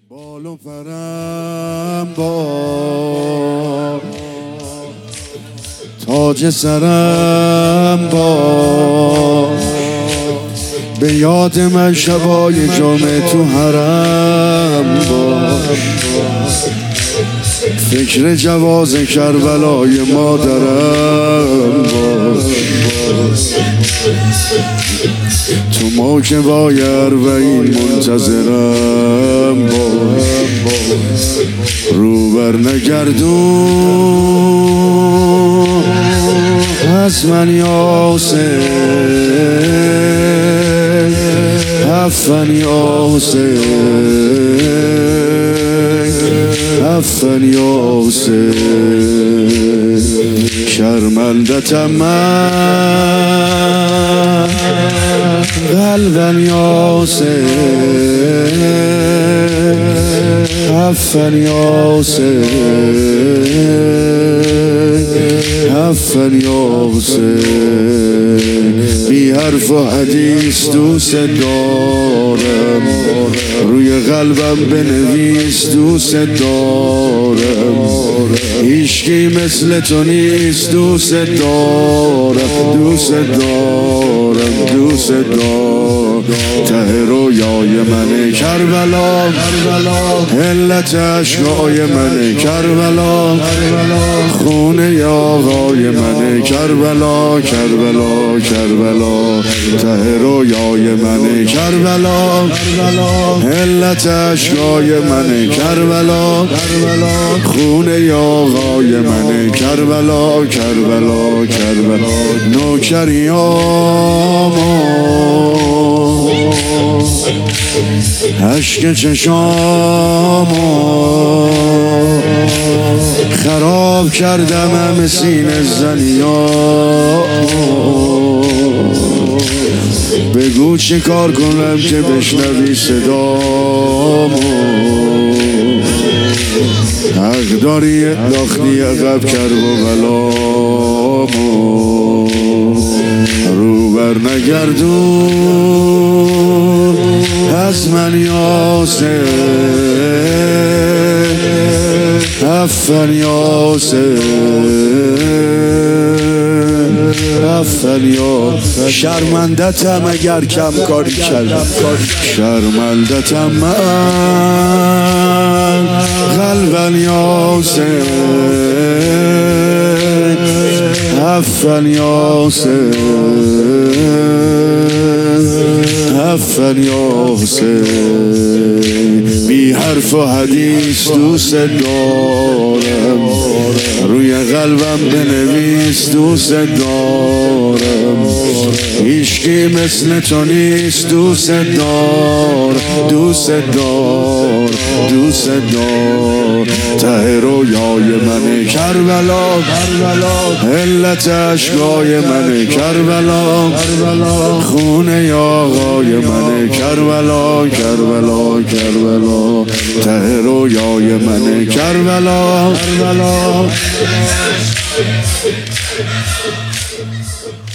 بال و پرم با تاج سرم با به یاد من شبای جمعه تو حرم باش، فکر جواز کربلای مادرم باش، تو موکبای اربعین منتظرم باش، رو بر نگردون از من یا حسین، عفن یا حسین، عفن یا حسین، شرمندتم من قلبا یا حسین، عفن یا حسین، عفن یا حسین، بی حرف و حدیث دوست دارم، روی قلبم بنویس دوست دارم، هیچکی مثل تو نیست دوست دارم، دوست دارم، دوست دارم، ته رویای من کربلا، علت عشقای من کربلا، خونه آقای من کربلا، کربلا، کربلا، ته رویای من کربلا، علت عشقای من کربلا، خونه آقای من کربلا، کربلا، کربلا، نوکریامو عشق چشامو خراب کردم همه سینه زنیامو، بگو چه کار کنم که بشنوی صدامو، حق داری انداختی عقب کرب و بلامو، رو بر نگردون از من یا حسین، عفن یا حسین، عفن یا شرمندتم اگر کم کاری کردم، شرمندتم من قلبا یا حسین، عفن یا حسین، عفن یا حسین، بی حرف و حدیث دوست دارم، روی قلبم بنویس دوست دارم، هیچکی مثل تو نیست دوست دار، دوست دار، دوست دار، ته رویای من کربلا، علت عشقای من کربلا، خونه آقای من کربلا، کربلا، کربلا، ته رویای من کربلا.